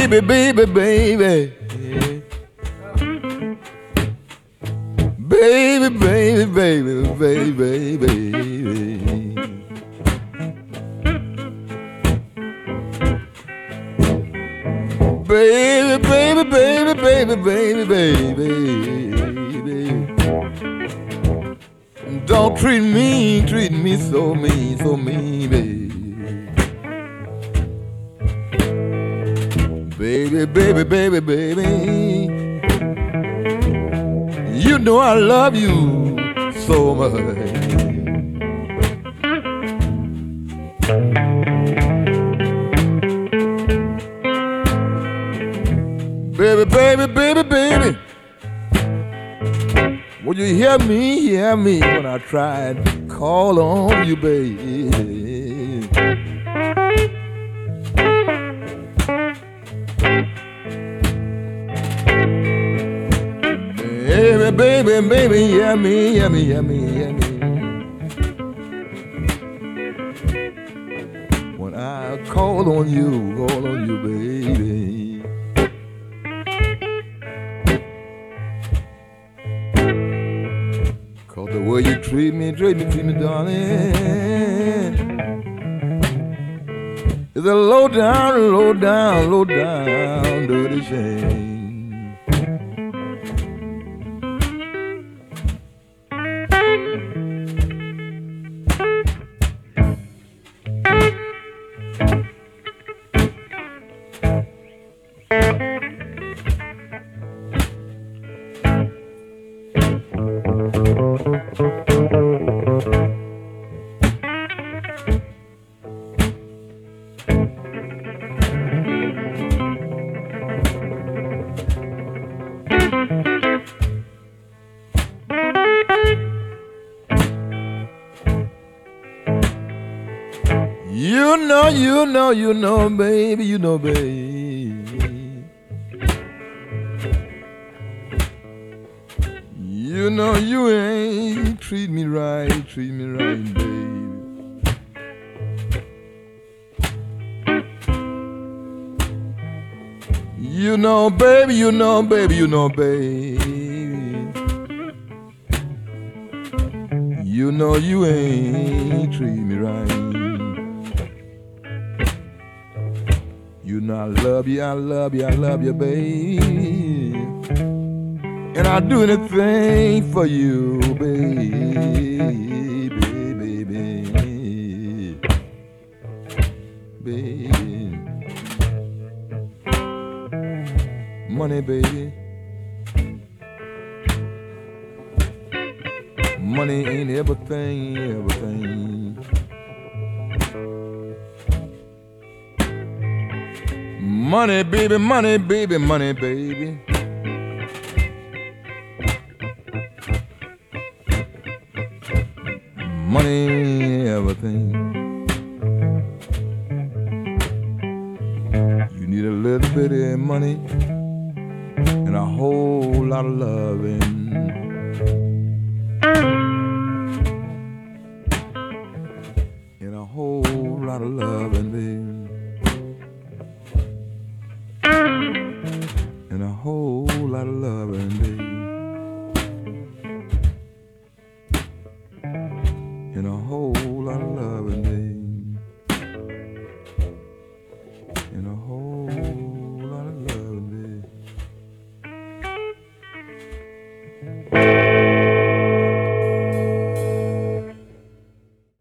baby, baby, baby. Baby, baby, baby, baby, baby. Baby, baby, baby, baby, baby, baby. Don't treat me so mean, baby. Baby, baby, baby, baby. You know I love you so much. Baby, baby, baby, baby. Would you hear me when I tried to call on you, baby? Baby, baby, hear me. When I call on you, baby. Cause the way you treat me, darling, is a low down, dirty shame. You know, baby, You know you ain't treat me right, baby. You know, baby. You know you ain't treat me right. You know I love you, baby. And I'll do anything for you, baby, baby. Money, baby. Money ain't everything. Money, baby. Money, everything. You need a little bit of money and a whole lot of loving. And a whole lot of loving, baby. And a whole lot of loving, baby.